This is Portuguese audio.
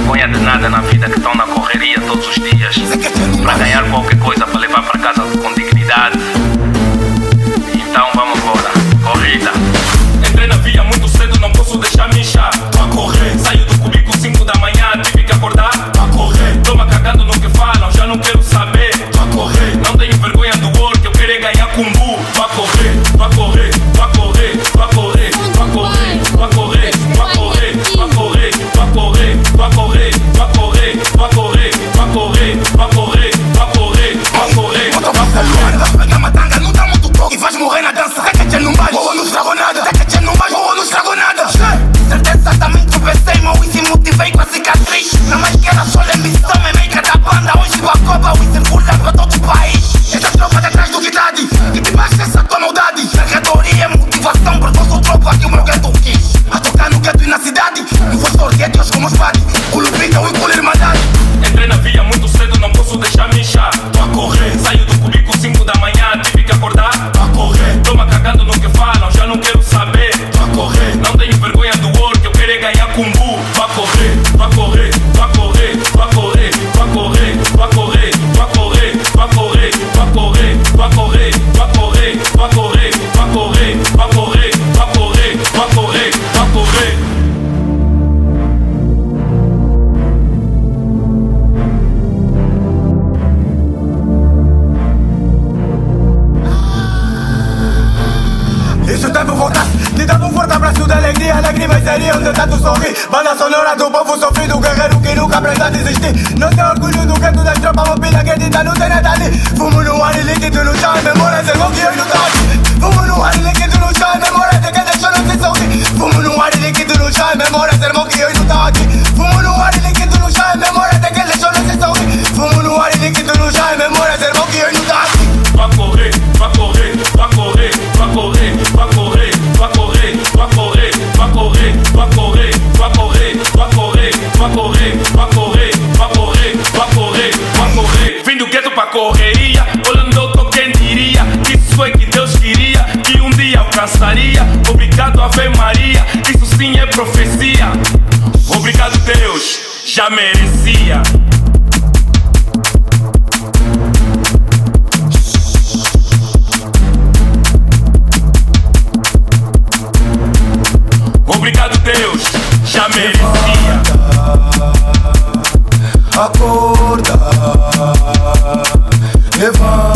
vergonha de nada na vida, que estão na correria todos os dias para ganhar qualquer coisa para levar para casa com dignidade. Então vamos embora, corrida. Entrei na via muito cedo, não posso deixar me inchar. Tô a correr, saio do cubículo 5 da manhã, tive que acordar. Tô a correr, tô-me cagando no que falam, já não quero saber. Tô a correr, não tenho vergonha do work, eu quero é ganhar cumbu. Tô a correr, tô a correr, tô a correr, tô a correr, tô a correr, tô a correr, tô a correr, tô a correr, tô a correr, tô a correr, tô a correr, tô a correr, tô a correr, tô a correr, tô a correr, tô a correr. Bota a luanda, a matanga não dá muito toque. E vais morrer na dança, que não vai, ou não estragou nada. Que não vai, ou não estragou nada. Certeza também tropecei, mal e se motivei com a cicatriz. Não mais que era só ambição, é meio da banda. Hoje vou a copa, e circula para todo o país. Essa tropa detrás do guidade, e te baixa essa tua maldade. Mercadoria é motivação, porque eu sou tropa que o meu gueto quis. A tocar no gueto e na cidade, não vou sortear Deus como os padres. O lupita e com irmandade. Entrei na via muito cedo, não posso deixar me inchar. Tô a correr, saio do cubículo 5 da manhã, tive que acordar. Tô a correr, tô-me cagando no que falam, já não quero saber. Tô a correr, não tenho vergonha do work, eu quero é ganhar cumbu. Tô a correr, tô a correr, tô a correr, tô a correr, tô a correr, tô a correr, tô a correr, tô a correr, tô a correr, tô a correr, tô a correr, tô a correr, tô a correr, tô a correr, tô a correr, tô a correr, tô a correr. Isso o tempo voltasse, te dava um forte abraço de alegria. Lágrimas seriam de tanto sorrir. Banda sonora do povo sofrido, guerreiro que nunca aprende a desistir. Não tem orgulho do gueto das tropas, uma pilha que acredita, não tem nada ali. Fumo no ar e líquido no chão, memórias é igual que eu não tô. Fumo no ar e líquido no chão, memórias de quem deixou não se sorrir. Fumo no ar e líquido no chão, memórias irmão que eu não tô aqui. Fumo no ar e líquido no chão, memórias de quem deixou não se sorrir. Fumo no ar e líquido no chão, memórias irmão que eu não tô aqui. Vai correr, vai correr, vai correr, vai correr, vai correr, vai correr, vai correr, vai correr, vai correr, vai correr, vai correr, vai correr, vai correr, vai correr, vai correr, vai correr. Vim do gueto pra correria, olhando eu tô quem diria. Isso foi que Deus queria, que um dia alcançaria. Obrigado Ave Maria, isso sim é profecia. Obrigado Deus, já merecia. Obrigado Deus, já merecia. Acorda, levanta.